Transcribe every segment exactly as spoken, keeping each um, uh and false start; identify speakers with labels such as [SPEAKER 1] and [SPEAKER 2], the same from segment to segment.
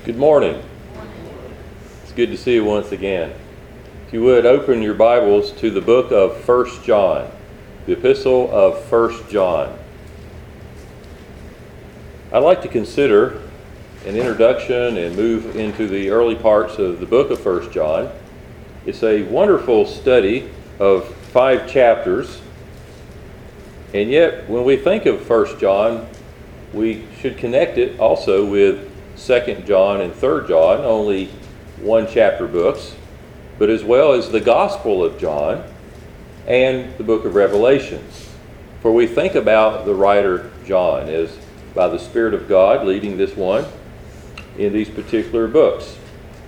[SPEAKER 1] Good morning. It's good to see you once again. If you would, open your Bibles to the book of First John, the epistle of First John. I'd like to consider an introduction and move into the early parts of the book of First John. It's a wonderful study of five chapters, and yet when we think of First John, we should connect it also with Second John and Third John, only one chapter books, but as well as the Gospel of John and the book of Revelation. For we think about the writer John as by the Spirit of God leading this one in these particular books.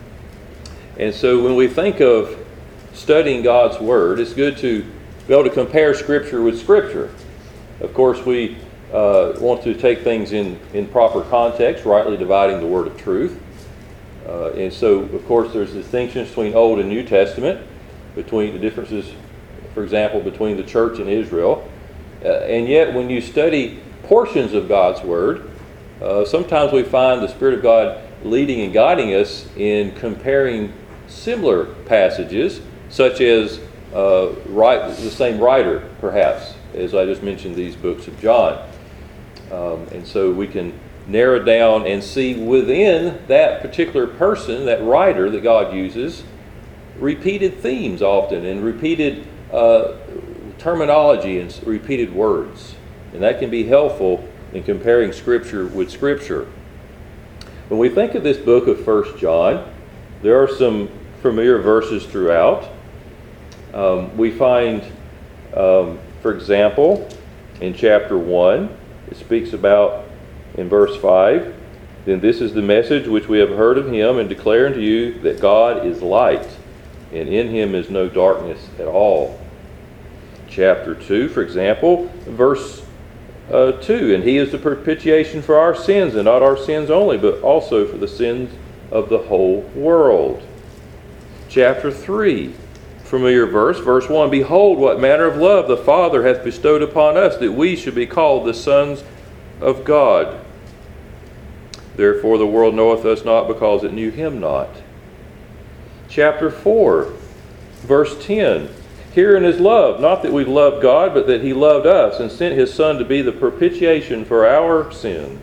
[SPEAKER 1] And so when we think of studying God's Word, it's good to be able to compare Scripture with Scripture. Of course, we Uh, want to take things in, in proper context, rightly dividing the word of truth. Uh, and so, of course, there's distinctions between Old and New Testament, between the differences, for example, between the church and Israel. Uh, and yet, when you study portions of God's Word, uh, sometimes we find the Spirit of God leading and guiding us in comparing similar passages, such as uh, right, the same writer, perhaps, as I just mentioned these books of John. Um, and so we can narrow down and see within that particular person, that writer that God uses, repeated themes often and repeated uh, terminology and repeated words. And that can be helpful in comparing Scripture with Scripture. When we think of this book of First John, there are some familiar verses throughout. Um, we find, um, for example, in chapter one, it speaks about, in verse five, "Then this is the message which we have heard of him and declare unto you, that God is light, and in him is no darkness at all." Chapter two, for example, verse uh, two, "And he is the propitiation for our sins, and not our sins only, but also for the sins of the whole world." Chapter three, familiar verse, verse one, "Behold, what manner of love the Father hath bestowed upon us, that we should be called the sons of God. Therefore the world knoweth us not, because it knew him not." Chapter four, verse ten, "Herein is love, not that we loved God, but that he loved us, and sent his Son to be the propitiation for our sins."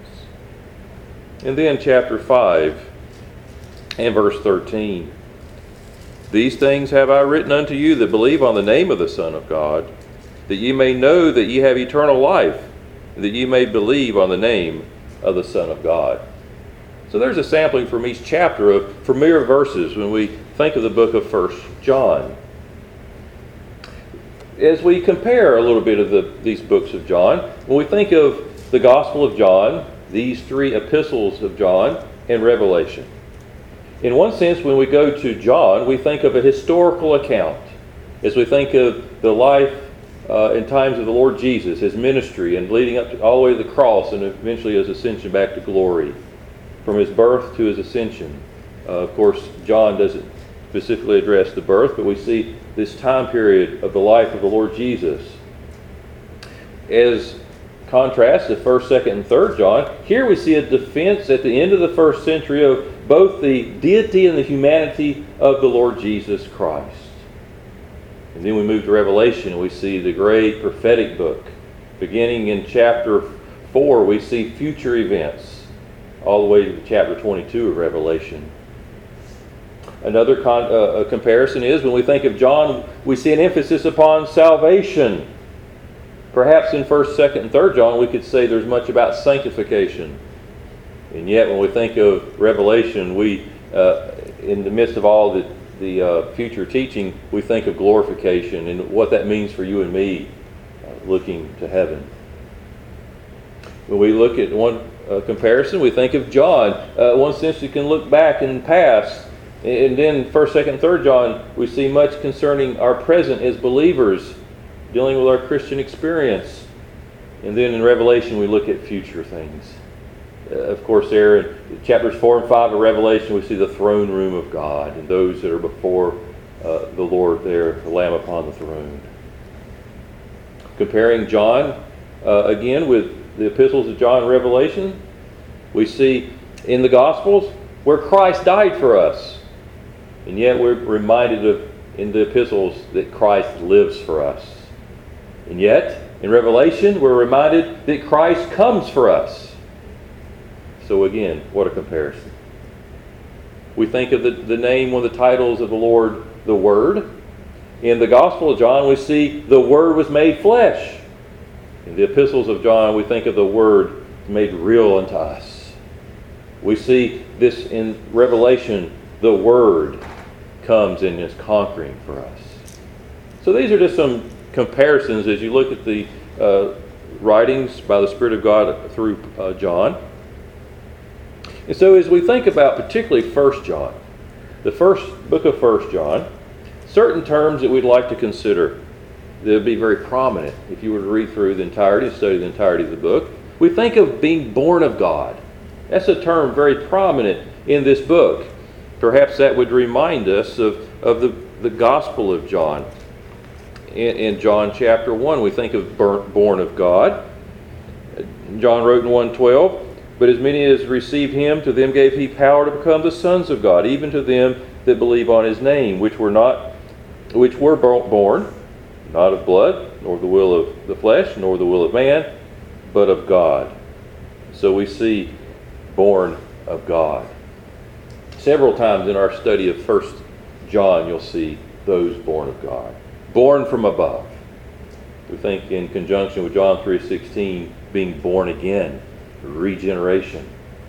[SPEAKER 1] And then chapter five and verse thirteen, "These things have I written unto you that believe on the name of the Son of God, that ye may know that ye have eternal life, and that ye may believe on the name of the Son of God." So there's a sampling from each chapter of familiar verses when we think of the book of First John. As we compare a little bit of the, these books of John, when we think of the Gospel of John, these three epistles of John, and Revelation, in one sense, when we go to John, we think of a historical account. As we think of the life uh, and times of the Lord Jesus, his ministry, and leading up to, all the way to the cross, and eventually his ascension back to glory. From his birth to his ascension. Uh, of course, John doesn't specifically address the birth, but we see this time period of the life of the Lord Jesus. As contrast to first, second, and third John, here we see a defense at the end of the first century of both the deity and the humanity of the Lord Jesus Christ. And then we move to Revelation and we see the great prophetic book. Beginning in chapter four, we see future events, all the way to chapter twenty-two of Revelation. Another con- uh, a comparison is when we think of John, we see an emphasis upon salvation. Perhaps in first, second, and third John, we could say there's much about sanctification. And yet, when we think of Revelation, we, uh, in the midst of all the, the uh, future teaching, we think of glorification and what that means for you and me uh, looking to heaven. When we look at one uh, comparison, we think of John. Uh, in one sense, you can look back in the past. And then first, second, and third John, we see much concerning our present as believers, dealing with our Christian experience. And then in Revelation, we look at future things. Uh, of course, there in chapters four and five of Revelation, we see the throne room of God and those that are before uh, the Lord there, the Lamb upon the throne. Comparing John, uh, again, with the epistles of John and Revelation, we see in the Gospels where Christ died for us. And yet we're reminded of in the epistles that Christ lives for us. And yet, in Revelation, we're reminded that Christ comes for us. So again, what a comparison. We think of the, the name, one of the titles of the Lord, the Word. In the Gospel of John, we see the Word was made flesh. In the epistles of John, we think of the Word made real unto us. We see this in Revelation, the Word comes and is conquering for us. So these are just some comparisons as you look at the uh, writings by the Spirit of God through uh, John. And so as we think about particularly First John, the first book of First John, certain terms that we'd like to consider that would be very prominent if you were to read through the entirety, study the entirety of the book. We think of being born of God. That's a term very prominent in this book. Perhaps that would remind us of, of the, the Gospel of John. In, in John chapter one, we think of born of God. John wrote in one twelve, but as many as received him, to them gave he power to become the sons of God, even to them that believe on his name, which were not, which were born, not of blood, nor the will of the flesh, nor the will of man, but of God. So we see born of God. Several times in our study of First John, you'll see those born of God. Born from above. We think in conjunction with John three sixteen, being born again, regeneration.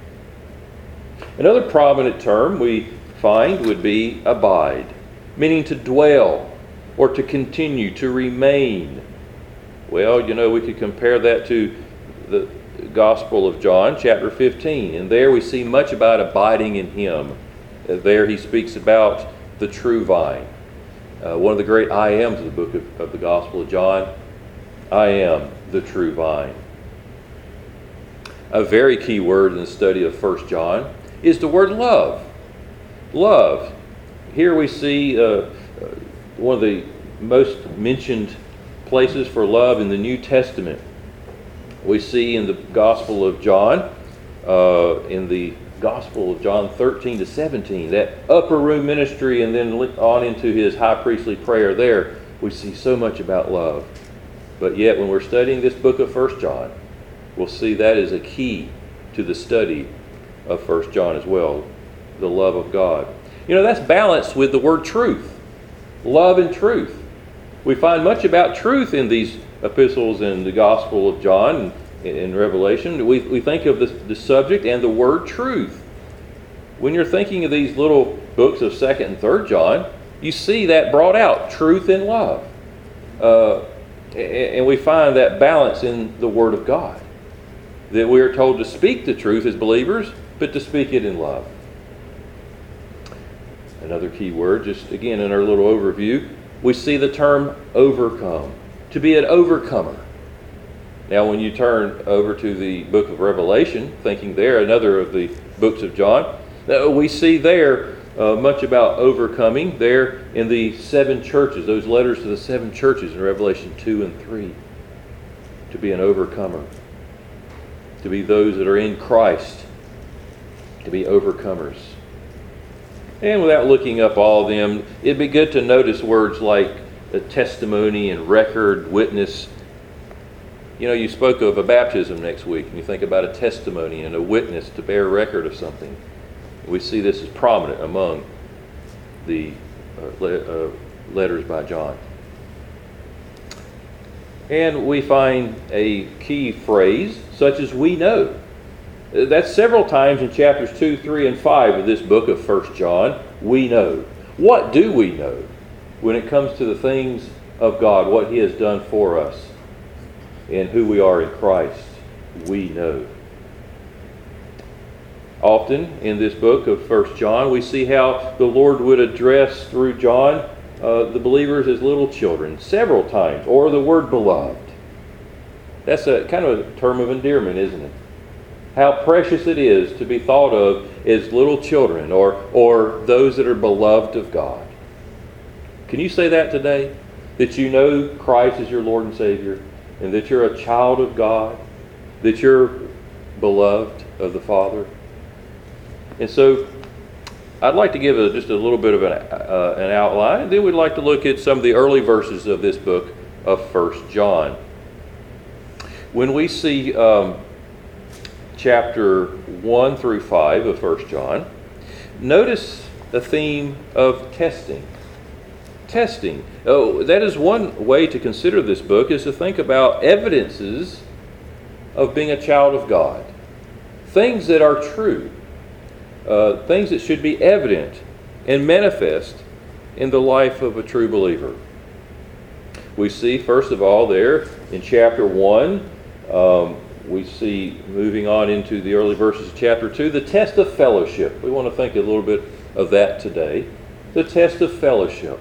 [SPEAKER 1] Another prominent term we find would be abide, meaning to dwell or to continue, to remain. Well, you know, we could compare that to the Gospel of John, chapter fifteen. And there we see much about abiding in him. There he speaks about the true vine. Uh, one of the great I ams of the book of, of the Gospel of John, I am the true vine. A very key word in the study of First John is the word love. Love. Here we see uh, one of the most mentioned places for love in the New Testament. We see in the Gospel of John, uh, in the Gospel of John thirteen to seventeen, that upper room ministry, and then on into his high priestly prayer there, we see so much about love. But yet when we're studying this book of First John, we'll see that is a key to the study of First John as well, the love of God. You know, that's balanced with the word truth, love and truth. We find much about truth in these epistles in the Gospel of John and in Revelation. We, we think of the, the subject and the word truth. When you're thinking of these little books of second and third John, you see that brought out, truth and love. Uh, and we find that balance in the Word of God. That we are told to speak the truth as believers, but to speak it in love. Another key word, just again in our little overview, we see the term overcome. To be an overcomer. Now when you turn over to the book of Revelation, thinking there, another of the books of John, we see there uh, much about overcoming there in the seven churches, those letters to the seven churches in Revelation two and three. To be an overcomer. To be those that are in Christ. To be overcomers. And without looking up all of them, it'd be good to notice words like a testimony and record, witness. You know, you spoke of a baptism next week, and you think about a testimony and a witness to bear record of something. We see this as prominent among the uh, le- uh, letters by John. And we find a key phrase, such as we know. That's several times in chapters two, three, and five of this book of First John. We know. What do we know when it comes to the things of God, what He has done for us, and who we are in Christ? We know. Often in this book of First John, we see how the Lord would address through John uh, the believers as little children several times, or the word beloved. That's a kind of a term of endearment, isn't it? How precious it is to be thought of as little children, or or those that are beloved of God. Can you say that today? That you know Christ as your Lord and Savior, and that you're a child of God, that you're beloved of the Father. And so I'd like to give a, just a little bit of an, uh, an outline, and then we'd like to look at some of the early verses of this book of First John. When we see um, chapter one through five of First John, notice the theme of testing. Testing. Oh, that is one way to consider this book, is to think about evidences of being a child of God. Things that are true. Uh, things that should be evident and manifest in the life of a true believer. We see, first of all, there in chapter one, um, we see, moving on into the early verses of chapter two, the test of fellowship. We want to think a little bit of that today. The test of fellowship.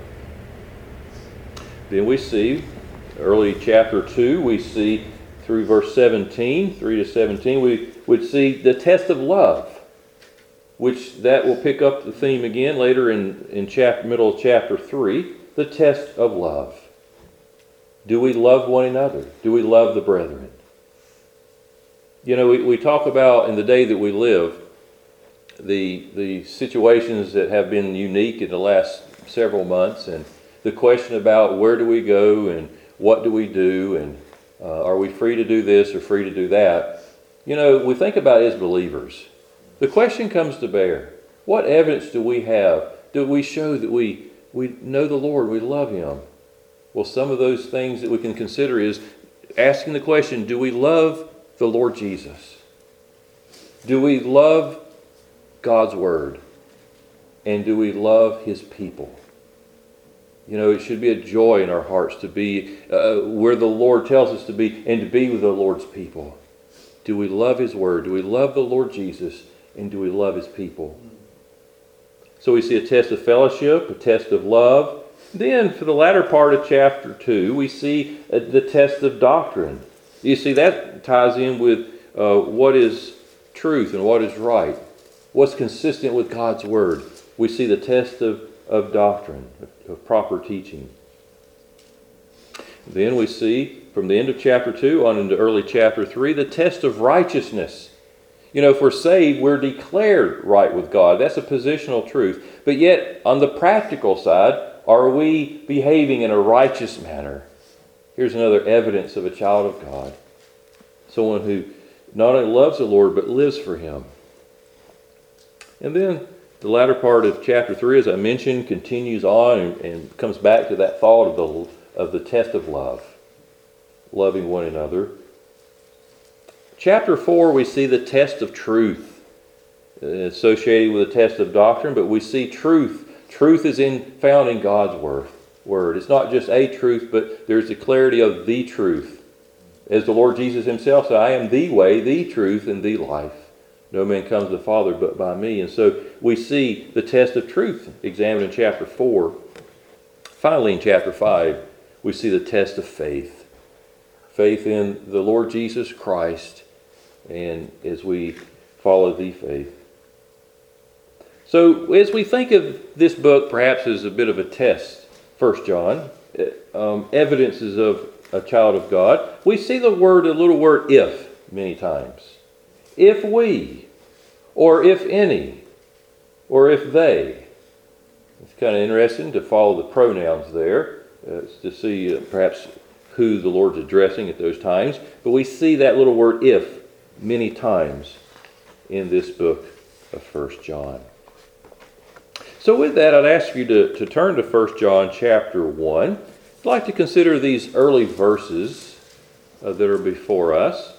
[SPEAKER 1] Then we see, early chapter two, we see through verse seventeen, three to seventeen, we would see the test of love, which that will pick up the theme again later in, in chapter, middle of chapter three, the test of love. Do we love one another? Do we love the brethren? You know, we, we talk about in the day that we live, the, the situations that have been unique in the last several months, and the question about where do we go and what do we do, and uh, are we free to do this or free to do that? You know, we think about it as believers. The question comes to bear, what evidence do we have? Do we show that we, we know the Lord, we love Him? Well, some of those things that we can consider is asking the question, do we love the Lord Jesus? Do we love God's Word? And do we love His people? You know, it should be a joy in our hearts to be uh, where the Lord tells us to be and to be with the Lord's people. Do we love His Word? Do we love the Lord Jesus? And do we love His people? So we see a test of fellowship, a test of love. Then for the latter part of chapter two, we see uh, the test of doctrine. You see, that ties in with uh, what is truth and what is right. What's consistent with God's Word. We see the test of, of doctrine, of, of proper teaching. Then we see, from the end of chapter two on into early chapter three, the test of righteousness. You know, if we're saved, we're declared right with God. That's a positional truth. But yet, on the practical side, are we behaving in a righteous manner? Here's another evidence of a child of God. Someone who not only loves the Lord, but lives for Him. And then the latter part of chapter three, as I mentioned, continues on and, and comes back to that thought of the, of the test of love. Loving one another. Chapter four, we see the test of truth, associated with the test of doctrine, but we see truth. Truth is in, found in God's word. Word. It's not just a truth, but there's the clarity of the truth. As the Lord Jesus Himself said, I am the way, the truth, and the life. No man comes to the Father but by me. And so we see the test of truth examined in chapter four. Finally, in chapter five, we see the test of faith. Faith in the Lord Jesus Christ, and as we follow the faith. So as we think of this book perhaps as a bit of a test, First John, um, evidences of a child of God, we see the word, a little word if, many times. If we, or if any, or if they. It's kind of interesting to follow the pronouns there, uh, to see uh, perhaps who the Lord's addressing at those times. But we see that little word if many times in this book of First John. So with that, I'd ask you to, to turn to First John chapter one. I'd like to consider these early verses uh, that are before us.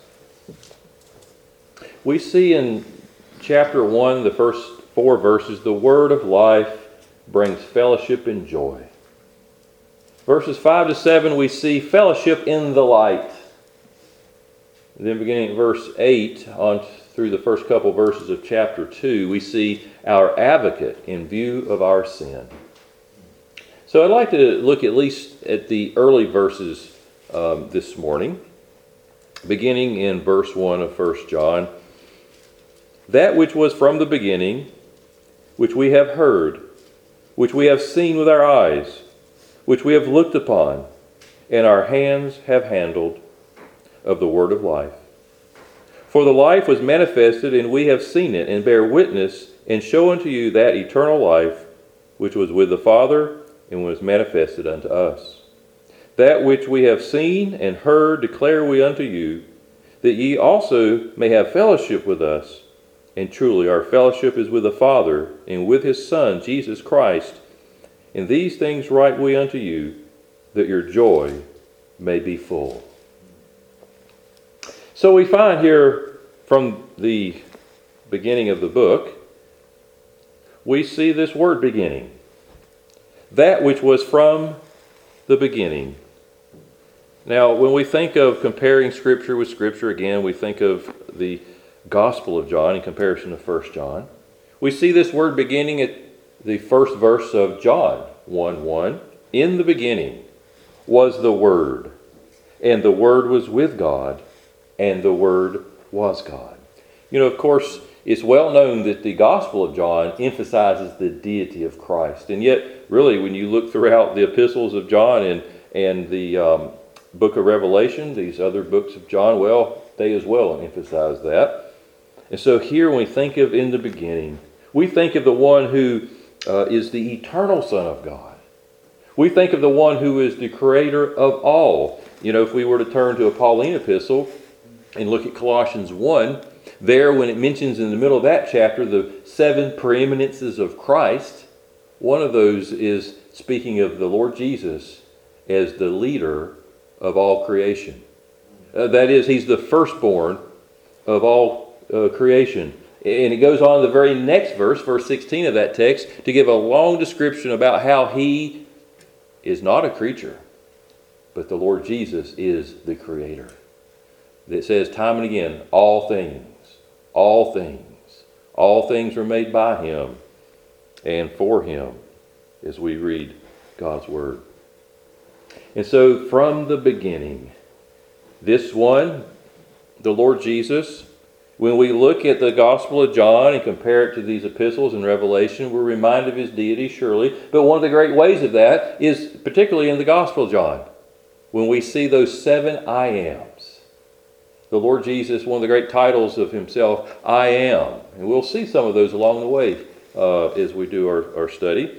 [SPEAKER 1] We see in chapter one, the first four verses, the word of life brings fellowship and joy. Verses five to seven, we see fellowship in the light. And then beginning at verse eight on through the first couple verses of chapter two, we see our advocate in view of our sin. So I'd like to look at least at the early verses um, this morning, beginning in verse one of First John. That which was from the beginning, which we have heard, which we have seen with our eyes, which we have looked upon, and our hands have handled, of the word of life. For the life was manifested, and we have seen it, and bear witness and show unto you that eternal life which was with the Father and was manifested unto us. That which we have seen and heard declare we unto you, that ye also may have fellowship with us. And truly our fellowship is with the Father and with his Son, Jesus Christ. And these things write we unto you, that your joy may be full. So we find here from the beginning of the book, we see this word beginning. That which was from the beginning. Now, when we think of comparing Scripture with Scripture, again, we think of the Gospel of John in comparison to First John. We see this word beginning at the first verse of John one one. In the beginning was the Word, and the Word was with God, and the Word was God. You know, of course, it's well known that the Gospel of John emphasizes the deity of Christ. And yet, really, when you look throughout the epistles of John and, and the um, book of Revelation, these other books of John, well, they as well emphasize that. And so here, when we think of in the beginning, we think of the one who uh, is the eternal Son of God. We think of the one who is the creator of all. You know, if we were to turn to a Pauline epistle and look at Colossians one, there, when it mentions in the middle of that chapter the seven preeminences of Christ, one of those is speaking of the Lord Jesus as the leader of all creation. Uh, that is, he's the firstborn of all uh, creation. And it goes on in the very next verse, verse sixteen of that text, to give a long description about how he is not a creature, but the Lord Jesus is the creator. It says time and again, all things. All things. All things were made by him and for him, as we read God's word. And so from the beginning, this one, the Lord Jesus, when we look at the Gospel of John and compare it to these epistles in Revelation, we're reminded of his deity, surely. But one of the great ways of that is particularly in the Gospel of John, when we see those seven I ams. The Lord Jesus, one of the great titles of himself, I am. And we'll see some of those along the way uh, as we do our, our study.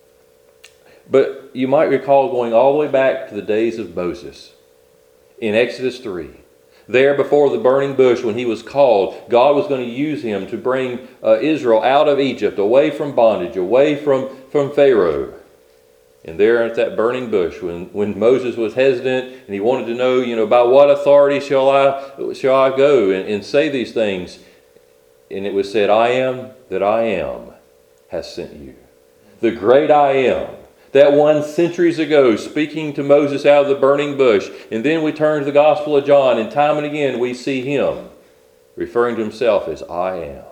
[SPEAKER 1] But you might recall going all the way back to the days of Moses in Exodus three. There before the burning bush, when he was called, God was going to use him to bring uh, Israel out of Egypt, away from bondage, away from, from Pharaoh. And there at that burning bush, when, when Moses was hesitant and he wanted to know, you know, by what authority shall I shall I go and, and say these things? And it was said, I am that I am has sent you. The great I am. That one centuries ago speaking to Moses out of the burning bush. And then we turn to the Gospel of John, and time and again we see him referring to himself as I am.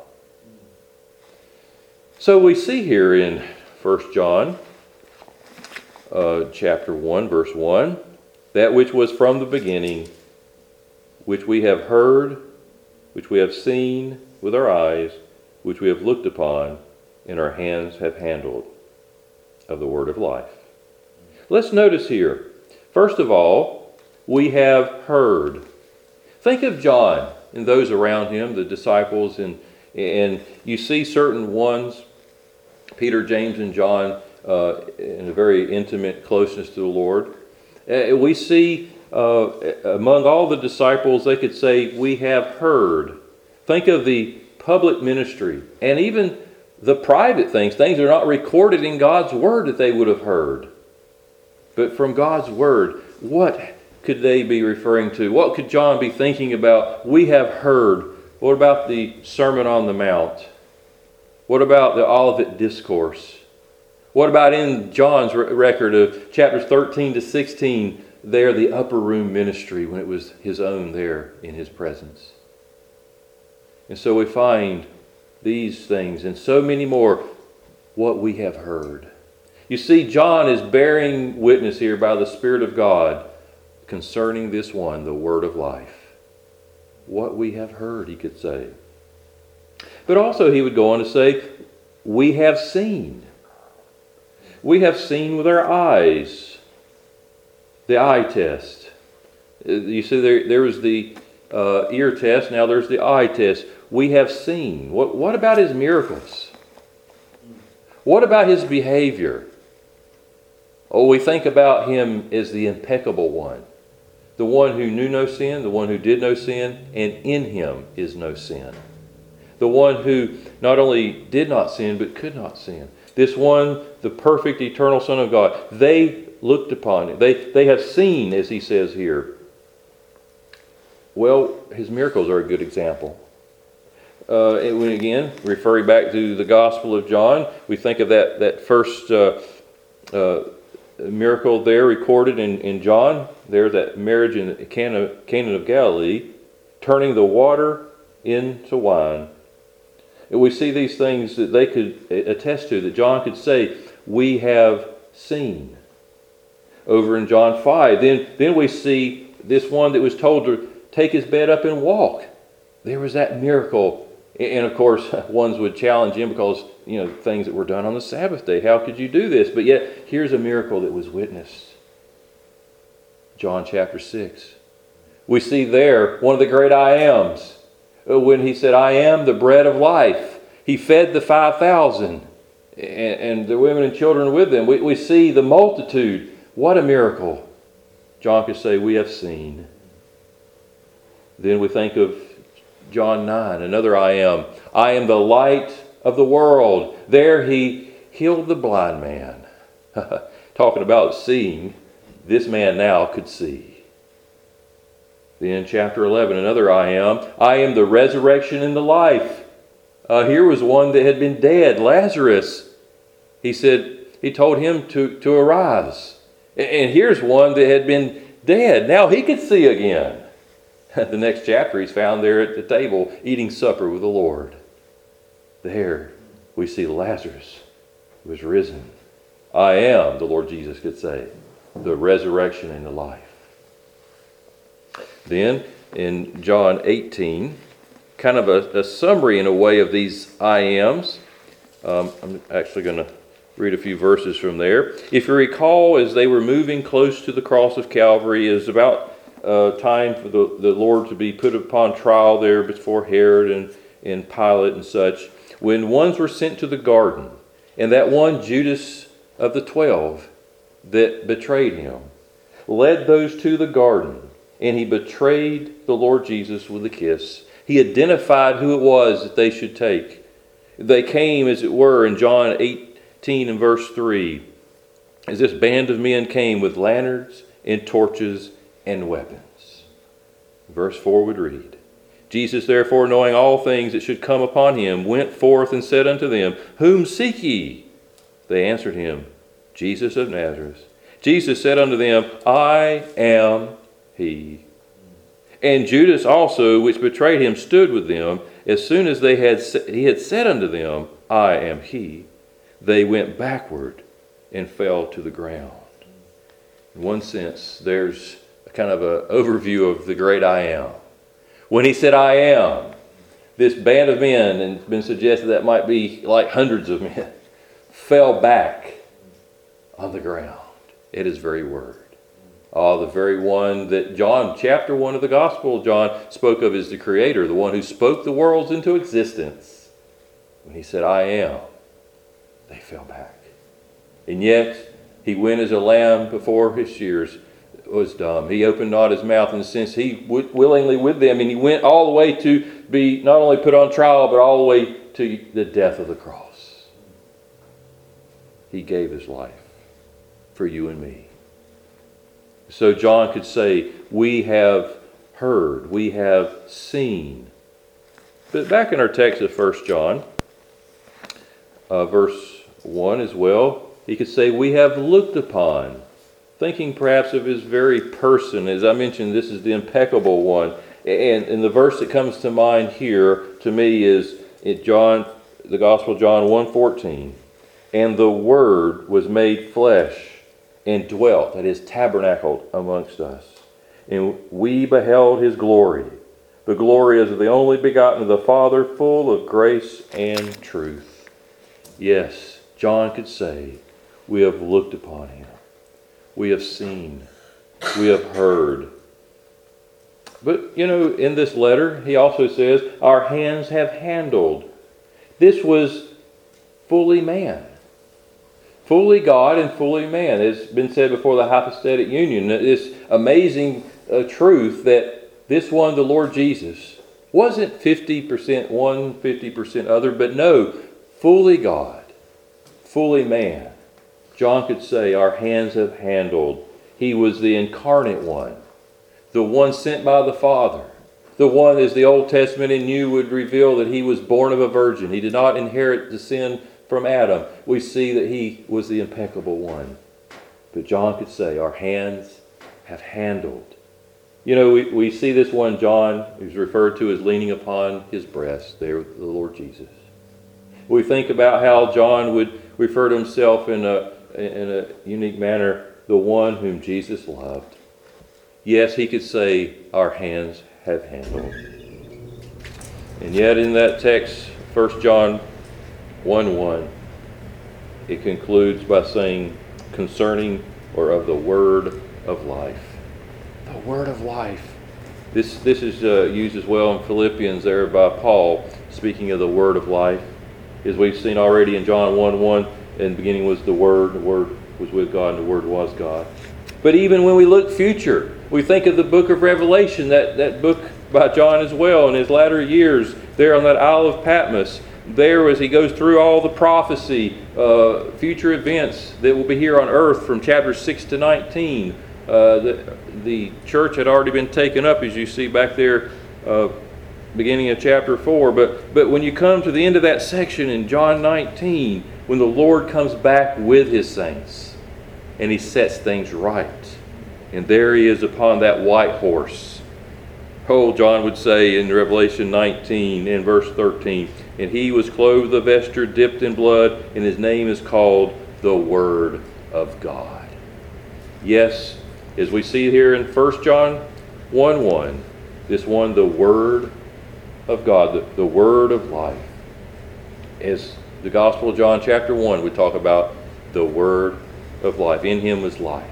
[SPEAKER 1] So we see here in First John Uh, chapter one, verse one, that which was from the beginning, which we have heard, which we have seen with our eyes, which we have looked upon, and our hands have handled, of the word of life. Let's notice here, first of all, we have heard. Think of John and those around him, the disciples, and, and you see certain ones, Peter, James, and John, Uh, in a very intimate closeness to the Lord. Uh, we see uh, among all the disciples, they could say, we have heard. Think of the public ministry and even the private things, things that are not recorded in God's Word that they would have heard. But from God's Word, what could they be referring to? What could John be thinking about? We have heard. What about the Sermon on the Mount? What about the Olivet Discourse? What about in John's record of chapters thirteen to sixteen, there, the upper room ministry, when it was his own there in his presence? And so we find these things and so many more, what we have heard. You see, John is bearing witness here by the Spirit of God concerning this one, the word of life. What we have heard, he could say. But also he would go on to say, we have seen. We have seen with our eyes. The eye test. You see, there, there was the uh, ear test. Now there's the eye test. We have seen. What, what about his miracles? What about his behavior? Oh, we think about him as the impeccable one, the one who knew no sin, the one who did no sin, and in him is no sin. The one who not only did not sin, but could not sin. This one, the perfect eternal Son of God. They looked upon it. They, they have seen, as he says here. Well, his miracles are a good example. Uh, and when, again, referring back to the Gospel of John, we think of that, that first uh, uh, miracle there recorded in, in John. There's that marriage in Cana, Canaan of Galilee, turning the water into wine. And we see these things that they could attest to, that John could say, we have seen. Over in John five, then, then we see this one that was told to take his bed up and walk. There was that miracle. And of course, ones would challenge him because, you know, things that were done on the Sabbath day. How could you do this? But yet, here's a miracle that was witnessed. John chapter six. We see there one of the great I ams. When he said, I am the bread of life. He fed the five thousand and, and the women and children with them. We, we see the multitude. What a miracle. John could say, we have seen. Then we think of John nine, another I am. I am the light of the world. There he healed the blind man. Talking about seeing, this man now could see. Then chapter eleven, another I am. I am the resurrection and the life. Uh, here was one that had been dead, Lazarus. He said, he told him to, to arise. And here's one that had been dead. Now he could see again. The next chapter, he's found there at the table eating supper with the Lord. There we see Lazarus who was risen. I am, the Lord Jesus could say, the resurrection and the life. Then in John eighteen, kind of a, a summary in a way of these I ams. Um, I'm actually going to read a few verses from there. If you recall, as they were moving close to the cross of Calvary, it was about uh, time for the, the Lord to be put upon trial there before Herod and, and Pilate and such. When ones were sent to the garden, and that one, Judas of the twelve, that betrayed him, led those to the garden. And he betrayed the Lord Jesus with a kiss. He identified who it was that they should take. They came, as it were, in John eighteen and verse three, as this band of men came with lanterns and torches and weapons. Verse four would read, Jesus, therefore, knowing all things that should come upon him, went forth and said unto them, Whom seek ye? They answered him, Jesus of Nazareth. Jesus said unto them, I am he. And Judas also, which betrayed him, stood with them. As soon as they had he had said unto them, I am he, they went backward and fell to the ground. In one sense, there's a kind of an overview of the great I am. When he said, I am, this band of men, and it's been suggested that might be like hundreds of men, fell back on the ground at his very word. Oh, the very one that John, chapter one of the Gospel of John, spoke of as the Creator, the one who spoke the worlds into existence. When he said, I am, they fell back. And yet, he went as a lamb before his shears was dumb. He opened not his mouth, and since he w- willingly with them, and he went all the way to be not only put on trial, but all the way to the death of the cross. He gave his life for you and me. So John could say, we have heard, we have seen. But back in our text of First John, uh, verse one as well, he could say, we have looked upon, thinking perhaps of his very person. As I mentioned, this is the impeccable one. And, and the verse that comes to mind here to me is in John, the Gospel of John one fourteen. And the Word was made flesh and dwelt, that is, tabernacled amongst us. And we beheld his glory, the glory as of the only begotten of the Father, full of grace and truth. Yes, John could say, we have looked upon him. We have seen. We have heard. But, you know, in this letter, he also says, our hands have handled. This was fully man. Fully God and fully man. It's been said before, the hypostatic union. This amazing uh, truth that this one, the Lord Jesus, wasn't fifty percent one, fifty percent other, but no, fully God, fully man. John could say, our hands have handled. He was the incarnate one, the one sent by the Father, the one, as the Old Testament and New would reveal, that he was born of a virgin. He did not inherit the sin from Adam. We see that he was the impeccable one. But John could say, our hands have handled. You know, we, we see this one, John, who's referred to as leaning upon his breast, there, the Lord Jesus. We think about how John would refer to himself in a, in a unique manner, the one whom Jesus loved. Yes, he could say, our hands have handled. And yet in that text, First John one one, it concludes by saying, concerning or of the word of life. The word of life. This this is uh, used as well in Philippians there by Paul, speaking of the word of life. As we've seen already in John one one, in the beginning was the Word, the Word was with God, and the Word was God. But even when we look future, we think of the book of Revelation, that, that book by John as well, in his latter years, there on that Isle of Patmos. There, as he goes through all the prophecy, uh, future events that will be here on earth from chapters six to nineteen. Uh, the, the church had already been taken up, as you see back there, uh, beginning of chapter four. But, but when you come to the end of that section in John nineteen, when the Lord comes back with his saints and he sets things right, and there he is upon that white horse. Oh, John would say in Revelation nineteen, in verse thirteen, and he was clothed with a vesture dipped in blood, and his name is called the Word of God. Yes, as we see here in First John one one, this one, the Word of God, the, the Word of life. As the Gospel of John chapter one, we talk about the Word of life. In him was life.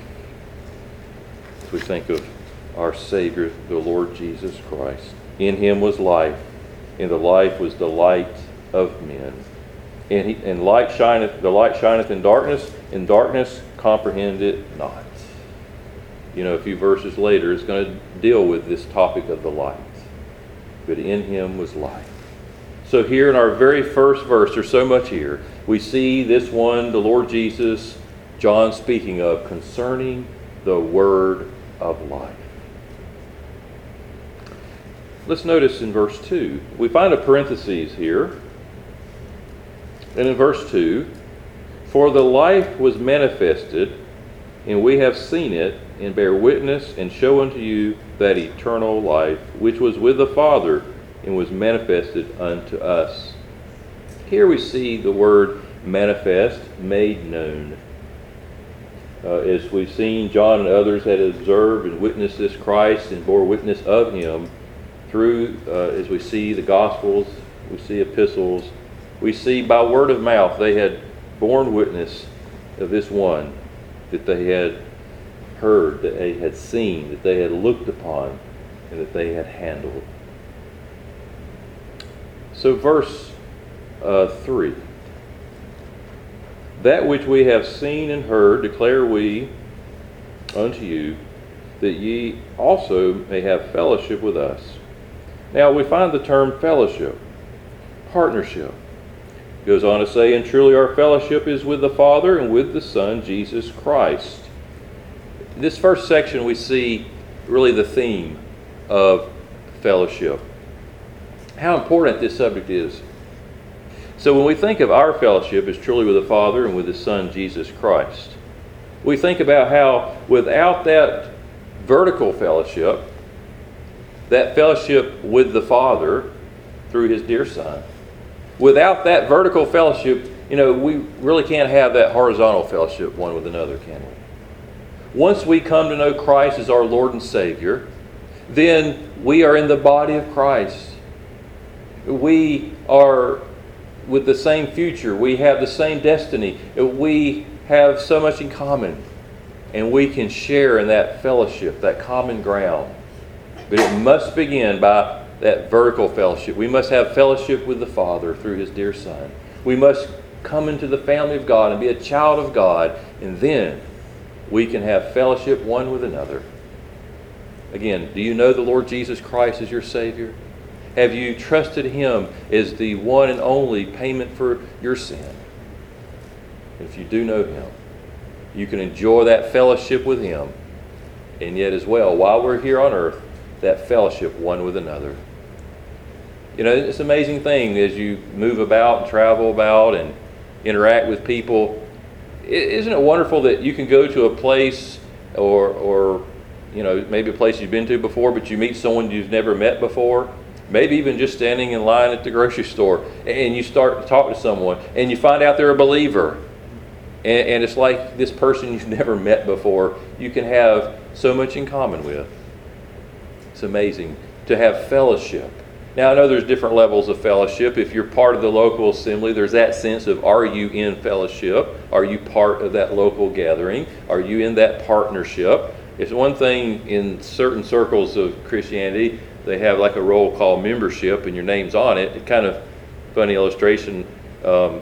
[SPEAKER 1] As we think of our Savior, the Lord Jesus Christ. In him was life, and the life was the light of men. And, he, and light shineth, the light shineth in darkness, and darkness comprehend it not. You know, a few verses later, it's going to deal with this topic of the light. But in him was life. So here in our very first verse, there's so much here. We see this one, the Lord Jesus, John speaking of, concerning the Word of life. Let's notice in verse two, we find a parenthesis here. And in verse two, for the life was manifested, and we have seen it, and bear witness, and show unto you that eternal life, which was with the Father, and was manifested unto us. Here we see the word manifest, made known. Uh, as we've seen, John and others had observed and witnessed this Christ and bore witness of him through, uh, as we see the Gospels, we see epistles, we see by word of mouth they had borne witness of this one that they had heard, that they had seen, that they had looked upon, and that they had handled. So verse uh, three. That which we have seen and heard declare we unto you, that ye also may have fellowship with us. Now we find the term fellowship, partnership. It goes on to say, and truly our fellowship is with the Father and with the Son, Jesus Christ. In this first section we see really the theme of fellowship. How important this subject is. So when we think of our fellowship as truly with the Father and with His Son, Jesus Christ, we think about how without that vertical fellowship, that fellowship with the Father through His dear Son, without that vertical fellowship, you know, we really can't have that horizontal fellowship one with another, can we? Once we come to know Christ as our Lord and Savior, then we are in the body of Christ. We are with the same future. We have the same destiny. We have so much in common. And we can share in that fellowship, that common ground. But it must begin by that vertical fellowship. We must have fellowship with the Father through His dear Son. We must come into the family of God and be a child of God, and then we can have fellowship one with another. Again, do you know the Lord Jesus Christ as your Savior? Have you trusted Him as the one and only payment for your sin? If you do know Him, you can enjoy that fellowship with Him, and yet as well, while we're here on earth, that fellowship one with another. You know, it's an amazing thing as you move about and travel about and interact with people. Isn't it wonderful that you can go to a place or, or you know, maybe a place you've been to before, but you meet someone you've never met before? Maybe even just standing in line at the grocery store, and you start to talk to someone, and you find out they're a believer. And, and it's like this person you've never met before, you can have so much in common with. It's amazing to have fellowship. Now, I know there's different levels of fellowship. If you're part of the local assembly, there's that sense of, are you in fellowship? Are you part of that local gathering? Are you in that partnership? It's one thing in certain circles of Christianity, they have like a roll call membership and your name's on it. It kind of, funny illustration, um,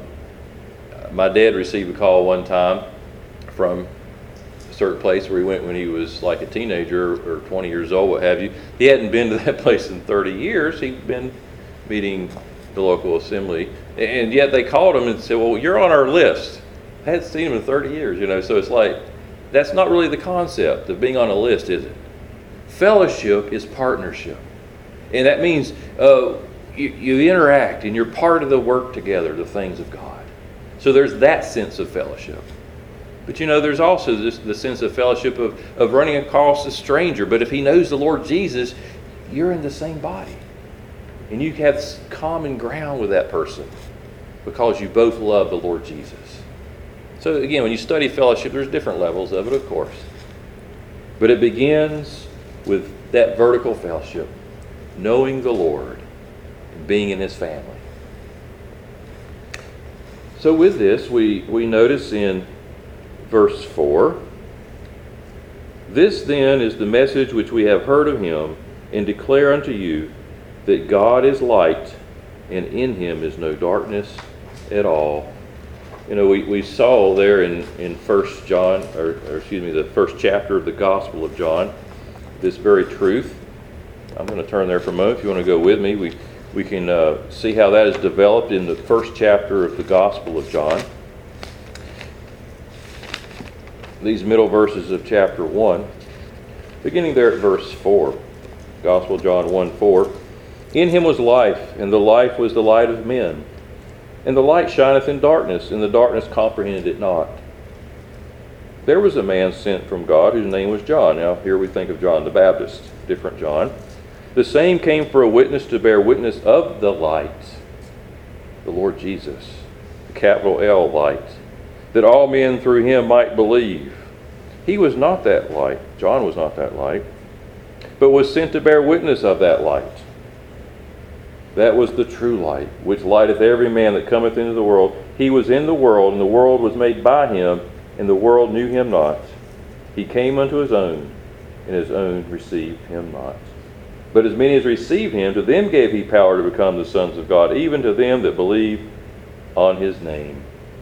[SPEAKER 1] my dad received a call one time from a certain place where he went when he was like a teenager or twenty years old, what have you. He hadn't been to that place in thirty years. He'd been meeting the local assembly. And yet they called him and said, well, you're on our list. I hadn't seen him in thirty years, you know, so it's like, that's not really the concept of being on a list, is it? Fellowship is partnership. And that means uh, you, you interact and you're part of the work together, the things of God. So there's that sense of fellowship. But you know, there's also this, the sense of fellowship of, of running across a stranger. But if he knows the Lord Jesus, you're in the same body. And you have common ground with that person because you both love the Lord Jesus. So again, when you study fellowship, there's different levels of it, of course. But it begins with that vertical fellowship, knowing the Lord and being in His family. So with this, we, we notice in verse four, this then is the message which we have heard of Him and declare unto you, that God is light and in Him is no darkness at all. You know, we, we saw there in, in First John, or, or excuse me, the first chapter of the Gospel of John, this very truth. I'm going to turn there for a moment. If you want to go with me, we, we can uh, see how that is developed in the first chapter of the Gospel of John. These middle verses of chapter one, beginning there at verse four. Gospel of John one four. In Him was life, and the life was the light of men. And the light shineth in darkness, and the darkness comprehended it not. There was a man sent from God whose name was John. Now here we think of John the Baptist, different John. The same came for a witness to bear witness of the light, the Lord Jesus, the capital L light, that all men through Him might believe. He was not that light, John was not that light, but was sent to bear witness of that light. That was the true light, which lighteth every man that cometh into the world. He was in the world, and the world was made by Him, and the world knew Him not. He came unto His own, and His own received Him not. But as many as received Him, to them gave He power to become the sons of God, even to them that believe on His name.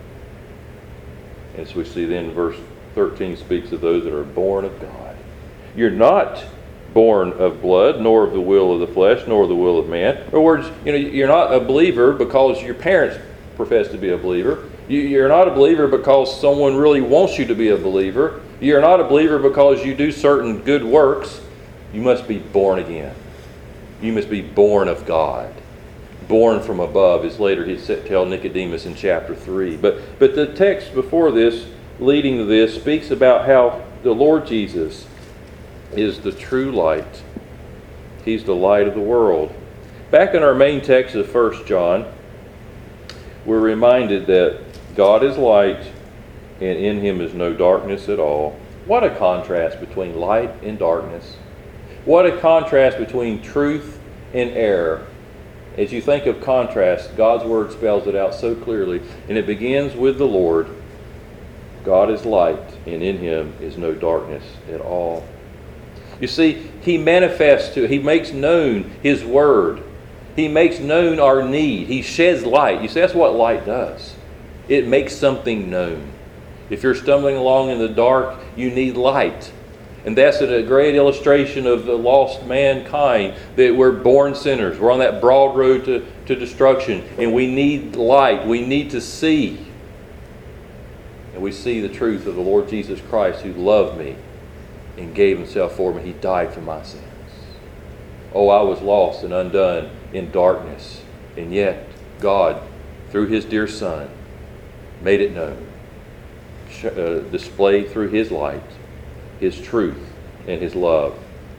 [SPEAKER 1] As we see then, verse thirteen speaks of those that are born of God. You're not born of blood, nor of the will of the flesh, nor of the will of man. In other words, you know, you're not a believer because your parents profess to be a believer. You're not a believer because someone really wants you to be a believer. You're not a believer because you do certain good works. You must be born again. You must be born of God. Born from above, as later he said, tell Nicodemus in chapter three. But, but the text before this, leading to this, speaks about how the Lord Jesus is the true light. He's the light of the world. Back in our main text of First John, we're reminded that God is light and in Him is no darkness at all. What a contrast between light and darkness. What a contrast between truth and error. As you think of contrast, God's Word spells it out so clearly, and it begins with the Lord. God is light and in Him is no darkness at all. You see, He manifests to, He makes known His Word. He makes known our need. He sheds light. You see, that's what light does. It makes something known. If you're stumbling along in the dark, you need light. And that's a great illustration of the lost mankind, that we're born sinners. We're on that broad road to, to destruction, and we need light. We need to see. And we see the truth of the Lord Jesus Christ, who loved me and gave himself for me. He died for my sins. Oh, I was lost and undone in darkness, and yet God, through his dear Son, made it known, uh, displayed through his light, his truth, and his love.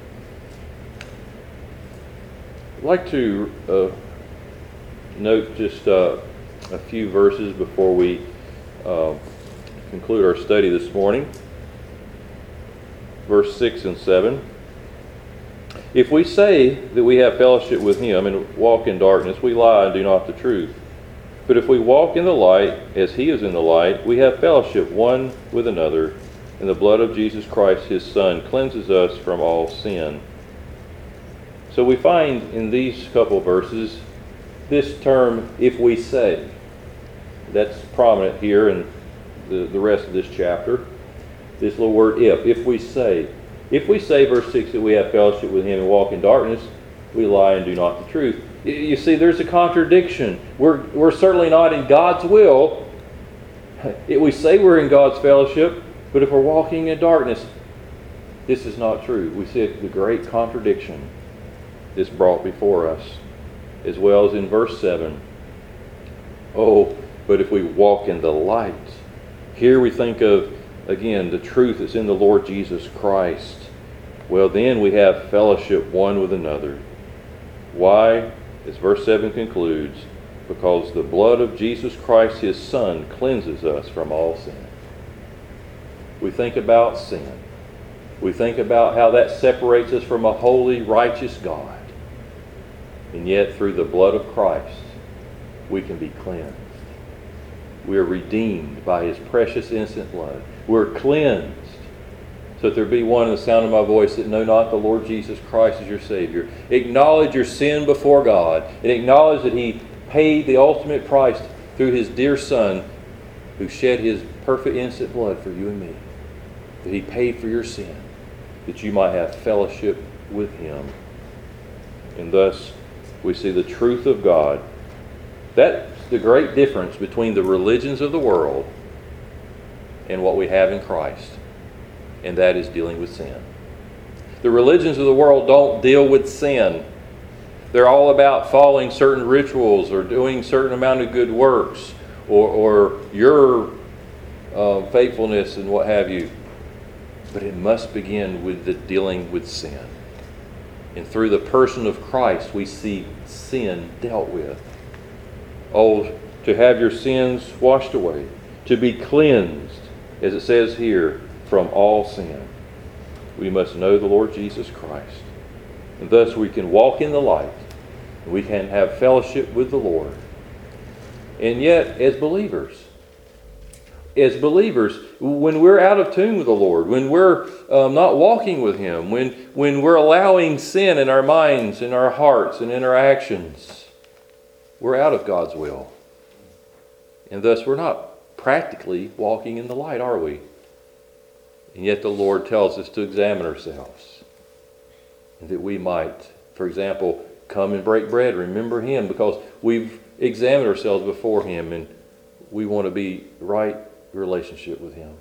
[SPEAKER 1] I'd like to uh, note just uh, a few verses before we uh, conclude our study this morning. Verse six and seven. If we say that we have fellowship with him and walk in darkness, we lie and do not the truth. But if we walk in the light, as he is in the light, we have fellowship one with another, and the blood of Jesus Christ, his Son, cleanses us from all sin. So we find in these couple verses this term, if we say. That's prominent here in the, the rest of this chapter. This little word if. If we say. If we say, verse six, that we have fellowship with him and walk in darkness, we lie and do not the truth. You see, there's a contradiction. We're, we're certainly not in God's will. We say we're in God's fellowship, but if we're walking in darkness, this is not true. We see the great contradiction that's brought before us, as well as in verse seven. Oh, but if we walk in the light. Here we think of, again, the truth that's in the Lord Jesus Christ. Well, then we have fellowship one with another. Why? As verse seven concludes, because the blood of Jesus Christ, his Son, cleanses us from all sin. We think about sin. We think about how that separates us from a holy, righteous God. And yet, through the blood of Christ, we can be cleansed. We are redeemed by his precious innocent blood. We're cleansed. So that there be one in the sound of my voice that know not the Lord Jesus Christ as your Savior. Acknowledge your sin before God, and acknowledge that he paid the ultimate price through his dear Son, who shed his perfect innocent blood for you and me. That he paid for your sin, that you might have fellowship with him. And thus we see the truth of God. That's the great difference between the religions of the world and what we have in Christ, and that is dealing with sin. The religions of the world don't deal with sin. They're all about following certain rituals or doing certain amount of good works, or, or your uh, faithfulness and what have you. But it must begin with the dealing with sin. And through the person of Christ, we see sin dealt with. Oh, to have your sins washed away, to be cleansed, as it says here, from all sin. We must know the Lord Jesus Christ. And thus we can walk in the light. And we can have fellowship with the Lord. And yet, as believers, as believers, when we're out of tune with the Lord, when we're um, not walking with him, when, when we're allowing sin in our minds, in our hearts, and in our actions, we're out of God's will. And thus we're not practically walking in the light, are we? And yet the Lord tells us to examine ourselves. And that we might, for example, come and break bread, remember him, because we've examined ourselves before him and we want to be right relationship with him.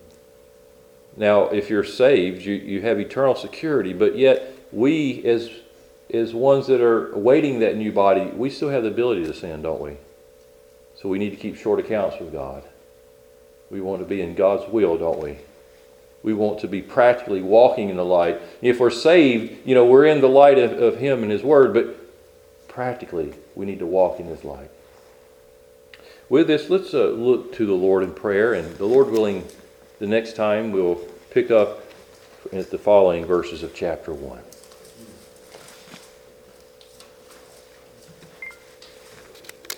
[SPEAKER 1] Now, if you're saved, you, you have eternal security, but yet we, as, as ones that are awaiting that new body, we still have the ability to sin, don't we? So we need to keep short accounts with God. We want to be in God's will, don't we? We want to be practically walking in the light. If we're saved, you know, we're in the light of, of him and his word, but practically we need to walk in his light. With this, let's uh, look to the Lord in prayer, and the Lord willing, the next time we'll pick up at the following verses of chapter one.